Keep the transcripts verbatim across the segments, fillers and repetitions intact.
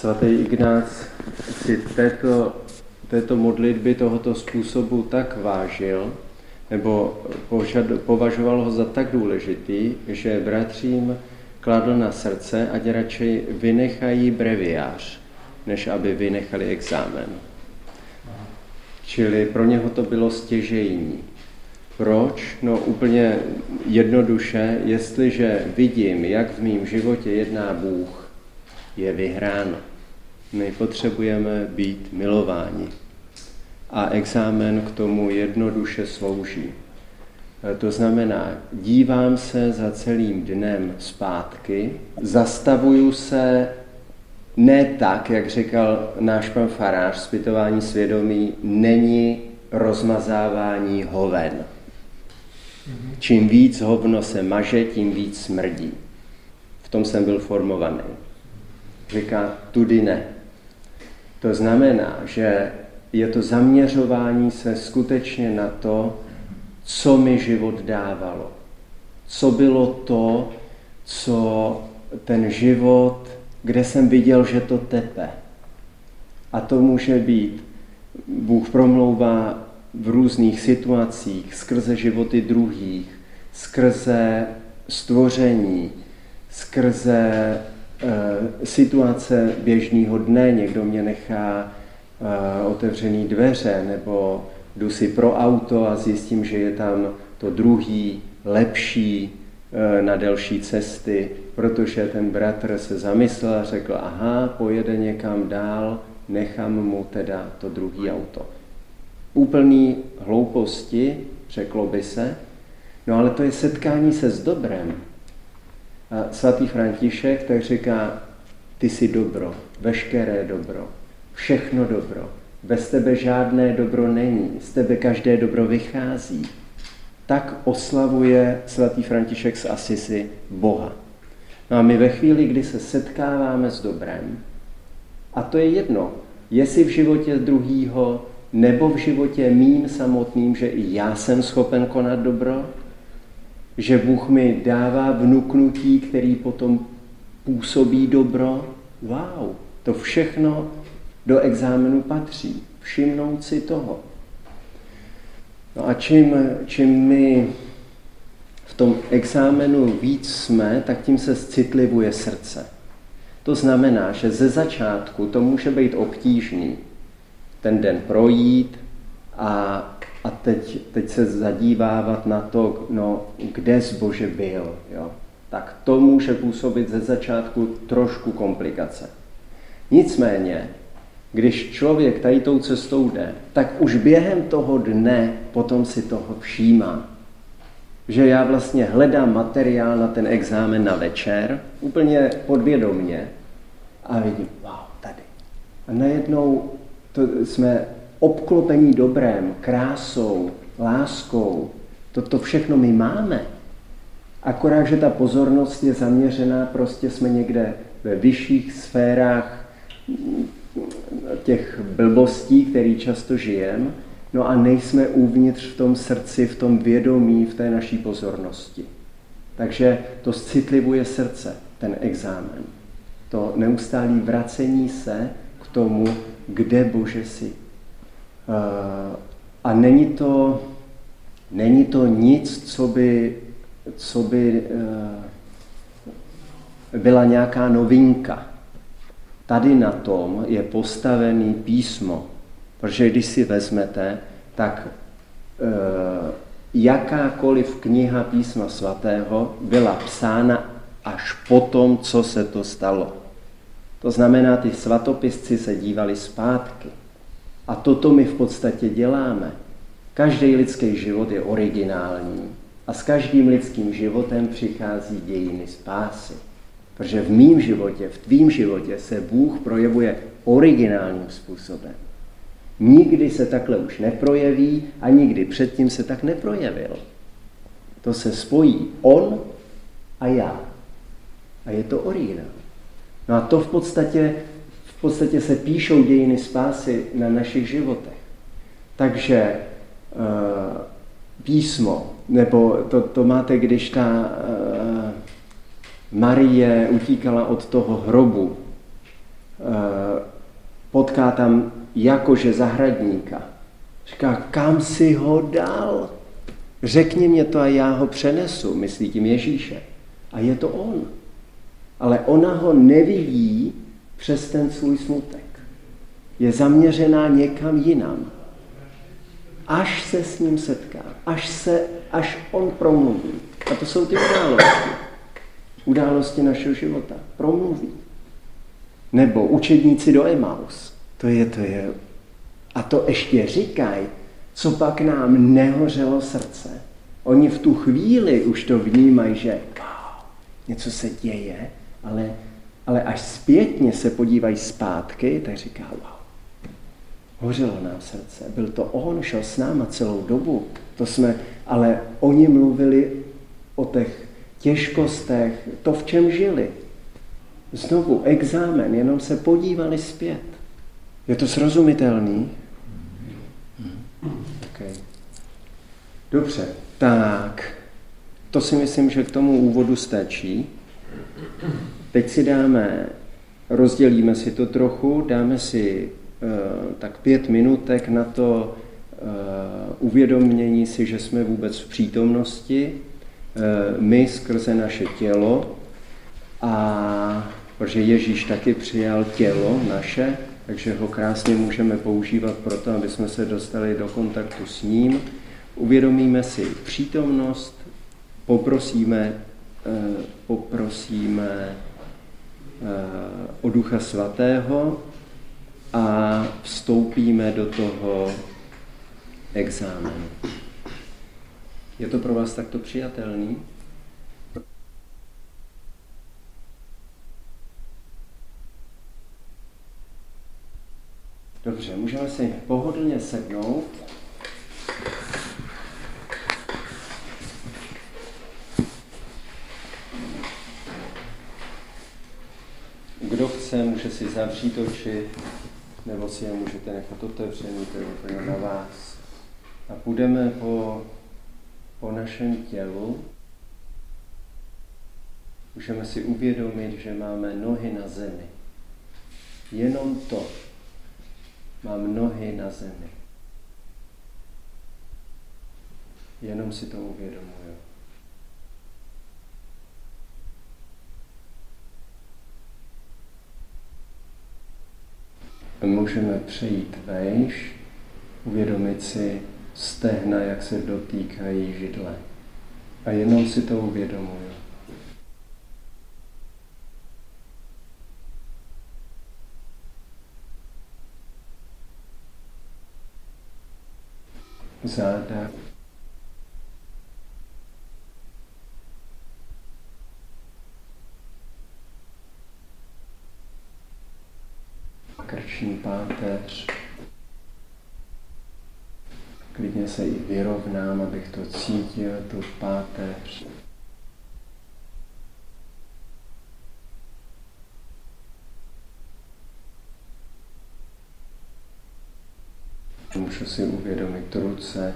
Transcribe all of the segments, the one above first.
Svatý Ignác si této, této modlitby tohoto způsobu tak vážil, nebo požad, považoval ho za tak důležitý, že bratřím kladl na srdce, ať radši vynechají breviář, než aby vynechali exámen. Čili pro něho to bylo stěžejní. Proč? No úplně jednoduše, jestliže vidím, jak v mém životě jedná Bůh, je vyhráno. My potřebujeme být milováni. A exámen k tomu jednoduše slouží. To znamená, dívám se za celým dnem zpátky, zastavuju se ne tak, jak říkal náš pan farář, zpytování svědomí není rozmazávání hoven. Čím víc hovno se maže, tím víc smrdí. V tom jsem byl formovaný. Říká, tudy ne. To znamená, že je to zaměřování se skutečně na to, co mi život dávalo. Co bylo to, co ten život, kde jsem viděl, že to tepe. A to může být, Bůh promlouvá v různých situacích, skrze životy druhých, skrze stvoření, skrze e, situace běžného dne. Někdo mě nechá e, otevřený dveře, nebo jdu si pro auto a zjistím, že je tam to druhý, lepší e, na delší cesty, protože ten bratr se zamyslel a řekl, aha, pojede někam dál, nechám mu teda to druhý auto. Úplný hlouposti, řeklo by se, no ale to je setkání se s dobrem. A svatý František tak říká, ty jsi dobro, veškeré dobro, všechno dobro, bez tebe žádné dobro není, z tebe každé dobro vychází. Tak oslavuje svatý František z Asisi Boha. No a my ve chvíli, kdy se setkáváme s dobrem, a to je jedno, jestli v životě druhýho, nebo v životě mým samotným, že i já jsem schopen konat dobro, že Bůh mi dává vnuknutí, který potom působí dobro. Wow, to všechno do exámenu patří. Všimnout si toho. No a čím, čím my v tom exámenu víc jsme, tak tím se citlivuje srdce. To znamená, že ze začátku to může být obtížný. Ten den projít a, a teď, teď se zadívávat na to, no, kde zbože byl. Jo? Tak to může působit ze začátku trošku komplikace. Nicméně, když člověk tady tou cestou jde, tak už během toho dne potom si toho všímá. Že já vlastně hledám materiál na ten exámen na večer, úplně podvědomně, a vidím, wow, tady. A najednou to jsme obklopení dobrem, krásou, láskou. Toto všechno my máme. Akorát, že ta pozornost je zaměřená, prostě jsme někde ve vyšších sférách těch blbostí, které často žijeme, no a nejsme uvnitř v tom srdci, v tom vědomí, v té naší pozornosti. Takže to citlivuje srdce, ten exámen. To neustálé vracení se k tomu, kde Bože jsi. A není to, není to nic, co by, co by byla nějaká novinka. Tady na tom je postavený písmo. Protože když si vezmete, tak jakákoliv kniha písma svatého byla psána až po tom, co se to stalo. To znamená, ty svatopisci se dívali zpátky. A toto my v podstatě děláme. Každý lidský život je originální a s každým lidským životem přichází dějiny spásy. Protože v mým životě, v tvým životě se Bůh projevuje originálním způsobem. Nikdy se takhle už neprojeví a nikdy předtím se tak neprojevil. To se spojí on a já. A je to originál. No a to v podstatě, v podstatě se píšou dějiny spásy na našich životech. Takže e, písmo, nebo to, to máte, když ta e, Marie utíkala od toho hrobu, potká tam jakože zahradníka. Říká, kam si ho dal? Řekni mě to a já ho přenesu, myslí tím Ježíše. A je to on. Ale ona ho nevidí přes ten svůj smutek. Je zaměřená někam jinam. Až se s ním setká, až, se, až on promluví. A to jsou ty události. Události našeho života. Promluví. Nebo učedníci do Emaus. To je, to je. A to ještě říkají, co pak nám nehořelo srdce. Oni v tu chvíli už to vnímají, že wow, něco se děje, ale, ale až zpětně se podívají zpátky, tak říká, wow, hořelo nám srdce. Byl to on, šel s náma celou dobu. To jsme, ale oni mluvili o těch těžkostech, to, v čem žili. Znovu exámen, jenom se podívali zpět. Je to srozumitelný? Okay. Dobře, tak to si myslím, že k tomu úvodu stačí. Teď si dáme, rozdělíme si to trochu, dáme si uh, tak pět minutek na to uh, uvědomění si, že jsme vůbec v přítomnosti, uh, my skrze naše tělo, a protože Ježíš taky přijal tělo naše, takže ho krásně můžeme používat pro to, aby jsme se dostali do kontaktu s ním. Uvědomíme si přítomnost, poprosíme, poprosíme o Ducha Svatého a vstoupíme do toho exámenu. Je to pro vás takto přijatelný? Dobře, můžeme si pohodlně sednout. Kdo chce, může si zavřít oči, nebo si je můžete nechat otevřený, to je úplně na vás. A půjdeme po, po našem tělu. Můžeme si uvědomit, že máme nohy na zemi. Jenom to. Mám nohy na zemi. Jenom si to uvědomuju. Můžeme přejít vejš, uvědomit si stehna, jak se dotýkají židle. A jenom si to uvědomuju. Záda. Krční páteř. Klidně se i vyrovnám, abych to cítil, tu páteř. Můžu si uvědomit ruce.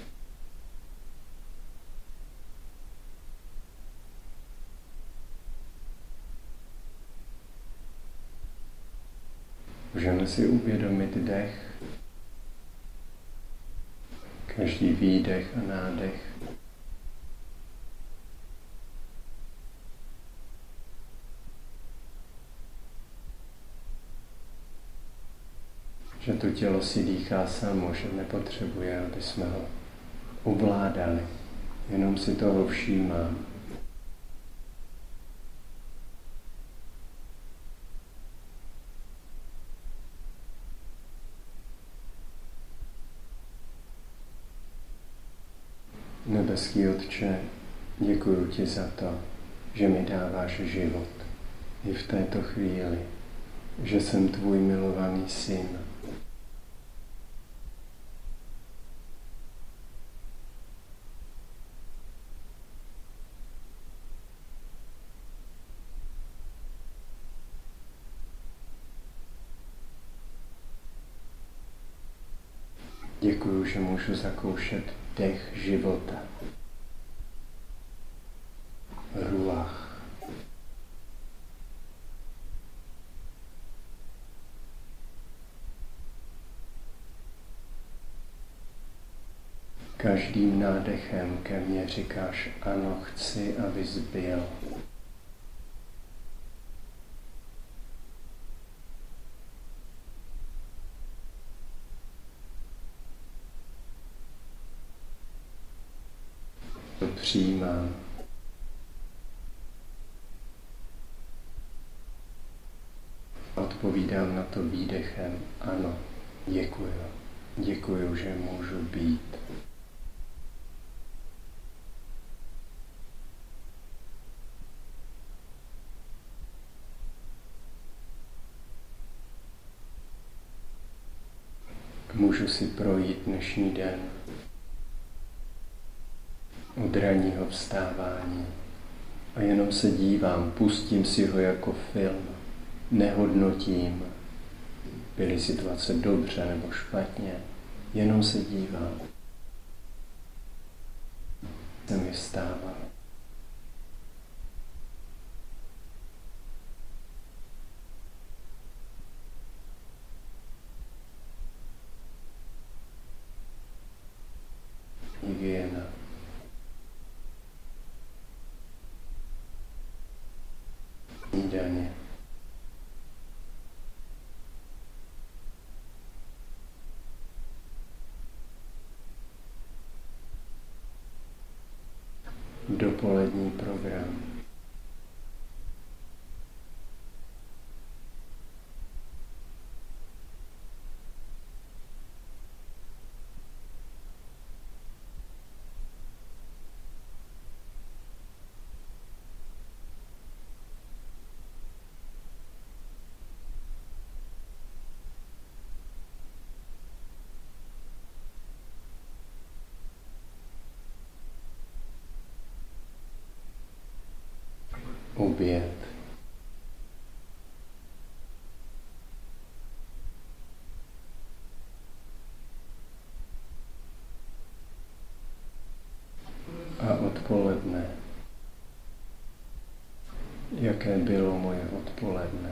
Můžeme si uvědomit dech. Každý výdech a nádech. Že to tělo si dýchá samo, že nepotřebuje, aby jsme ho ovládali. Jenom si toho všímám. Nebeský Otče, děkuji ti za to, že mi dáváš život i v této chvíli, že jsem tvůj milovaný syn. Děkuju, že můžu zakoušet dech života. Ruach. Každým nádechem ke mně říkáš, ano, chci, abys byl. To přijímám. Odpovídám na to výdechem, ano, děkuju. Děkuju, že můžu být. Můžu si projít dnešní den od ranního vstávání a jenom se dívám, pustím si ho jako film, nehodnotím, byly situace dobře nebo špatně, jenom se dívám. Jsem mi vstával. Hygiena. Snídaně. Dopolední program. Oběd. A odpoledne. Jaké bylo moje odpoledne?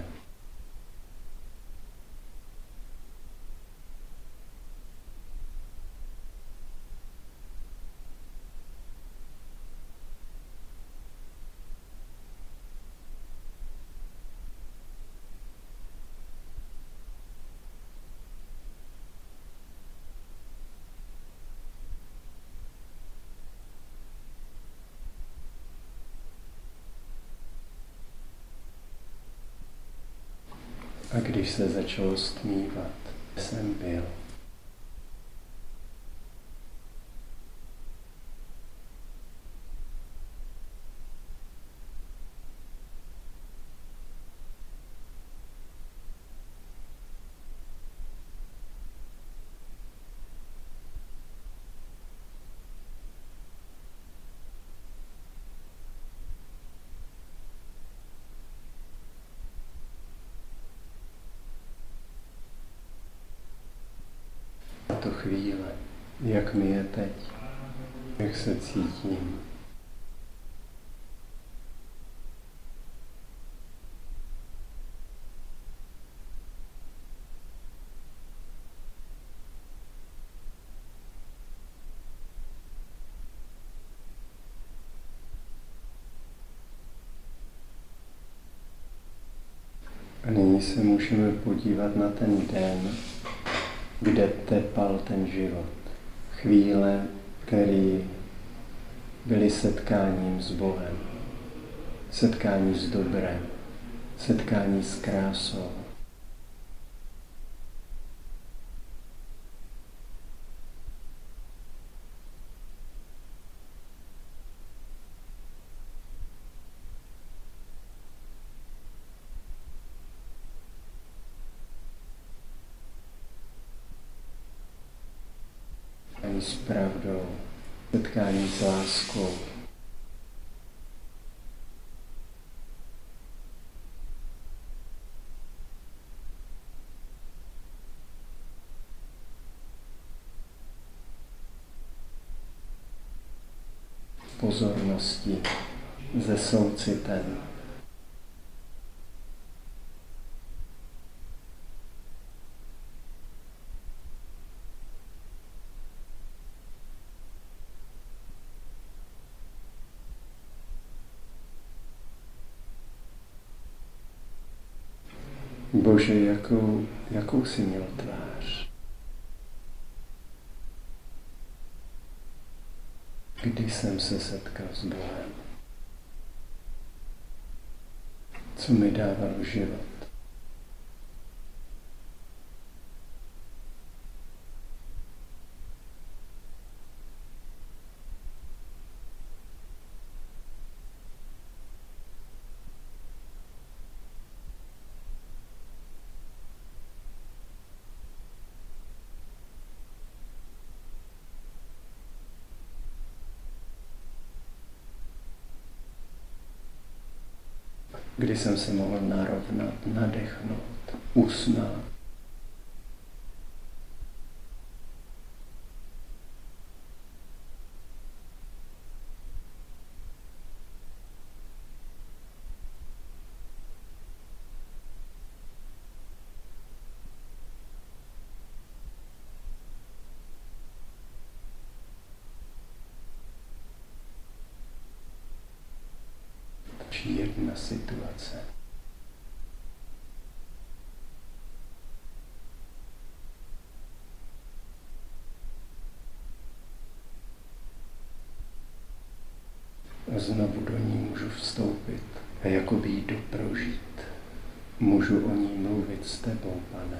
A když se začalo stmívat, jsem byl. To chvíle, jak mi je teď, jak se cítím. A nyní se můžeme podívat na ten den, kde tepal ten život. Chvíle, které byly setkáním s Bohem, setkání s dobrem, setkání s krásou. S pravdou, setkání s láskou. Pozorností, se soucitem. Bože, jakou, jakou jsi měl tvář? Kdy jsem se setkal s Bohem? Co mi dávalo život? Kdy jsem se mohl narovnat, nadechnout, usnát. Jedna situace. A znovu do ní můžu vstoupit a jakoby ji doprožít. Můžu o ní mluvit s tebou, Pane.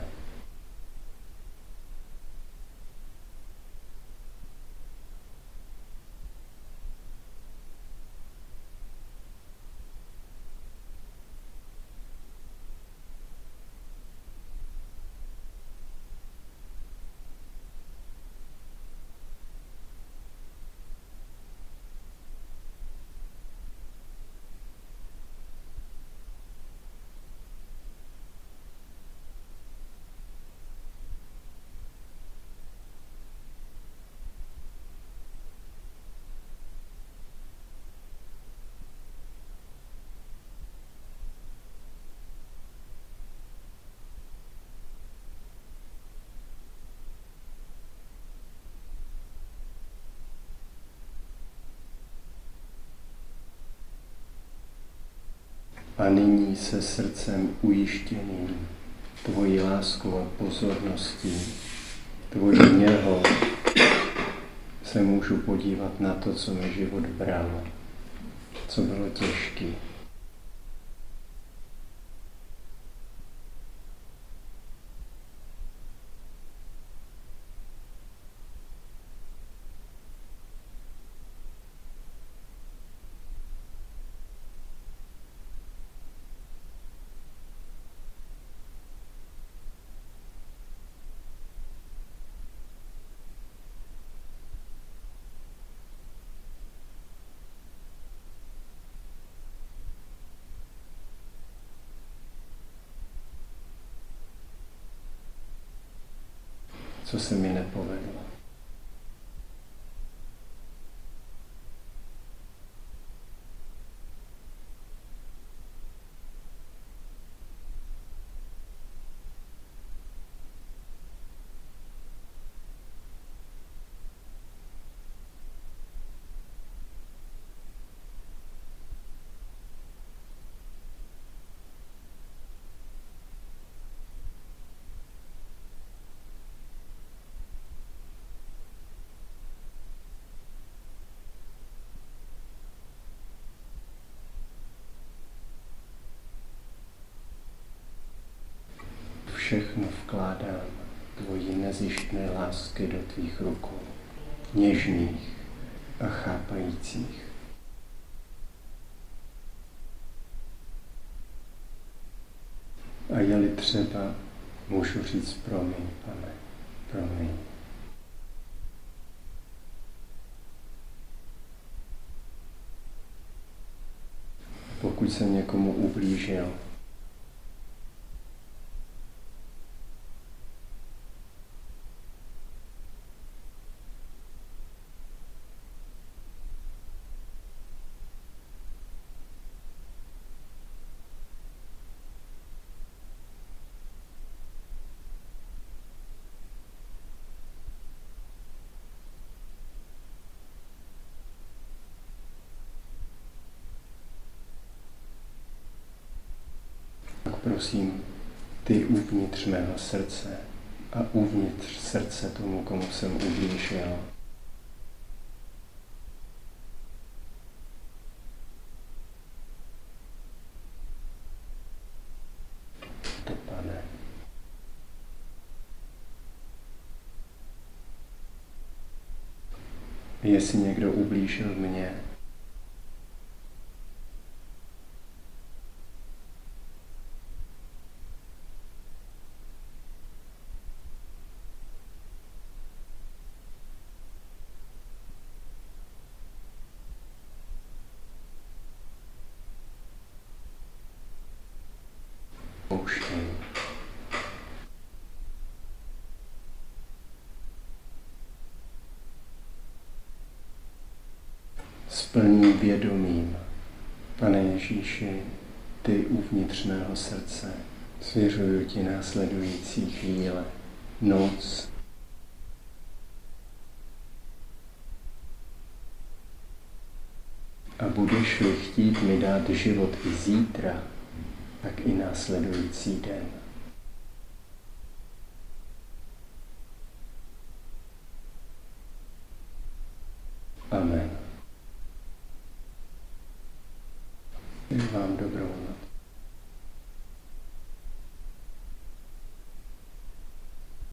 A nyní se srdcem ujištěným tvojí láskou a pozorností, tvojí něhou, se můžu podívat na to, co mi život bral, co bylo těžké. Co se mi nepovedlo. Všechno vkládám tvojí nezištné lásky do tvých rukou, něžných a chápajících. A je-li třeba, můžu říct promiň, Pane, promiň. Pokud jsem někomu ublížil, prosím, ty uvnitř mého srdce a uvnitř srdce tomu, komu jsem ublížil. To, Pane. Jestli někdo ublížil mně, pouštěj. S plným vědomím, Pane Ježíši, ty uvnitř mého srdce, svěřuju ti následující chvíle, noc, a budeš-li chtít mi dát život i zítra, tak i následující den. Amen. Přeji vám dobrou noc.